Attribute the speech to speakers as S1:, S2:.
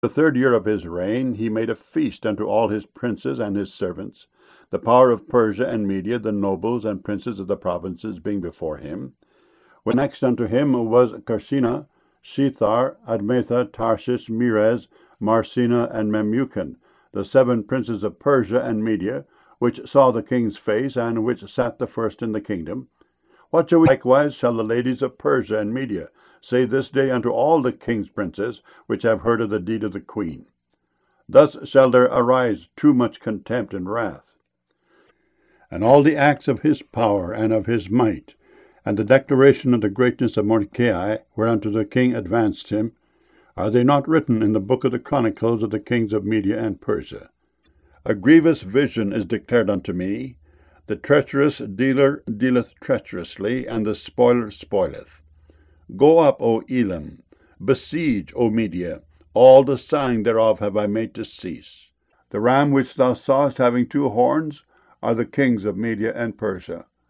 S1: The 3rd year of his reign he made a feast unto all his princes and his servants, the power of Persia and Media, the nobles and princes of the provinces being before him. When next unto him was Carshena, Shethar, Admatha, Tarshish, Meres, Marsina, and Memucan, the 7 princes of Persia and Media, which saw the king's face, and which sat the first in the kingdom. What shall we likewise shall the ladies of Persia and Media say this day unto all the king's princes, which have heard of the deed of the queen? Thus shall there arise too much contempt and wrath. And all the acts of his power and of his might, and the declaration of the greatness of Mordecai, whereunto the king advanced him, are they not written in the book of the chronicles of the kings of Media and Persia? A grievous vision is declared unto me. The treacherous dealer dealeth treacherously, and the spoiler spoileth. Go up, O Elam, besiege, O Media, all the sighing thereof have I made to cease. The ram which thou sawest having 2 horns are the kings of Media and Persia.